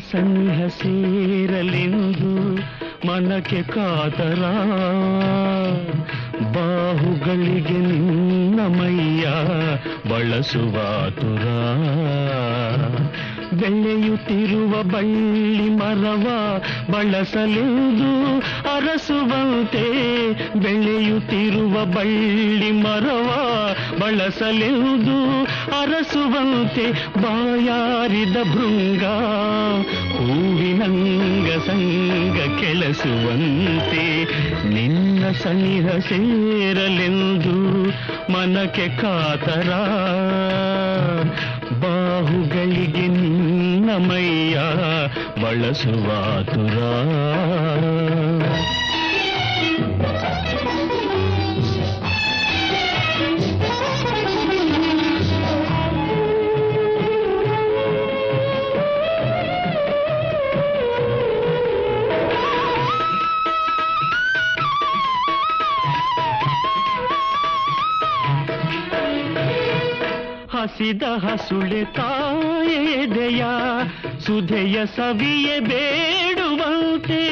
ಸನಿಹ ಸೇರಲೆಂದು ಮನಕ್ಕೆ ಕಾತರ ಬಾಹುಗಳಿಗೆ ನಿನ್ನ ಮೈಯ ಬಳಸುವಾತುರ ಬೆಳೆಯುತ್ತಿರುವ ಬಳ್ಳಿ ಮರವ ಬಳಸಲೆಂದು ಅರಸುವಂತೆ ಬೆಳೆಯುತ್ತಿರುವ ಬಳ್ಳಿ ಮರವ ಬಳಸಲೆಂದು ಅರಸುವಂತೆ ಬಾಯಾರಿದ ಭೃಂಗ ಹೂವಿನಂಗ ಸಂಗ ಕೆಳಸುವಂತೆ ನಿನ್ನ ಸನಿಹ ಸೇರಲೆಂದು ಮನಕ್ಕೆ ಕಾತರ ಬಾಹುಗಳಿಗೆ ನಿನ್ನ ಮೈಯ ಬಳಸುವಾತುರ ಹಸಿದ ಹಸುಳೆ ತಾಯೆದೆಯ ಸುಧೆಯ ಸವಿಯೆ ಬೇಡುವಂತೆ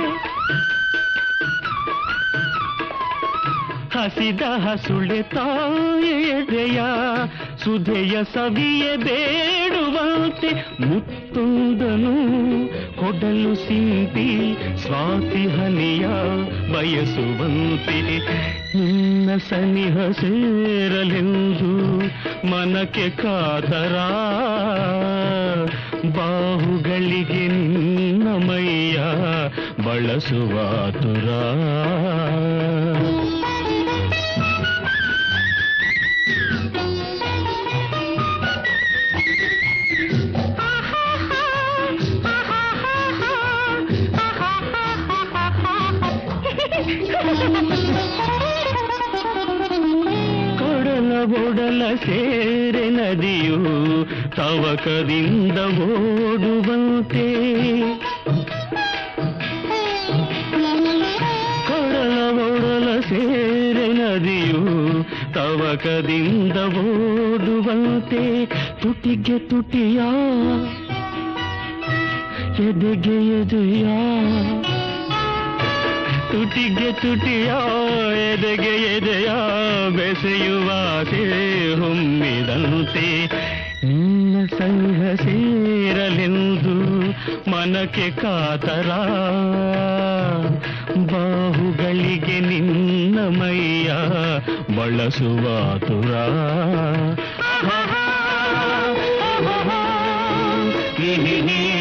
ಹಸಿದ ಹಸುಳೆ ತಾಯೆದೆಯ ಸುಧೆಯ ಸವಿಯೆ ಬೇಡುವಂತೆ ಮುತ್ತೊಂದನು ಕೊಡಲು ಸಿಂಪಿ ಸ್ವಾತಿ ಹನಿಯ ಬಯಸುವಂತೆ ನಿನ್ನ ಸನಿಹ ಸೇರಲೆಂದು ಮನಕ್ಕೆ ಕಾತರ ಬಾಹುಗಳಿಗೆ ನಿನ್ನ ಮೈಯ ಬಳಸುವಾತುರ ಒಡಲ ಸೇರೆ ನದಿಯು ತವಕದಿಂದ ಓಡುವಂತೆ ಕಡಲ ಒಡಲ ಸೇರೆ ನದಿಯು ತವಕದಿಂದ ಓಡುವಂತೆ ತುಟಿಗೆ ತುಟಿಯ ಎದೆಗೆ ಎದೆಯ ತುಟಿಗೆ ತುಟಿಯ ಎದೆಗೆ ಎದೆಯ ಬೆಸೆಯುವಾಸೆ ಹೊಮ್ಮಿದಂತೆ ನಿನ್ನ ಸಂಘ ಸೇರಲೆಂದು ಮನಕ್ಕೆ ಕಾತರ ಬಾಹುಗಳಿಗೆ ನಿನ್ನ ಮೈಯ ಬಳಸುವಾತುರ ಹಿ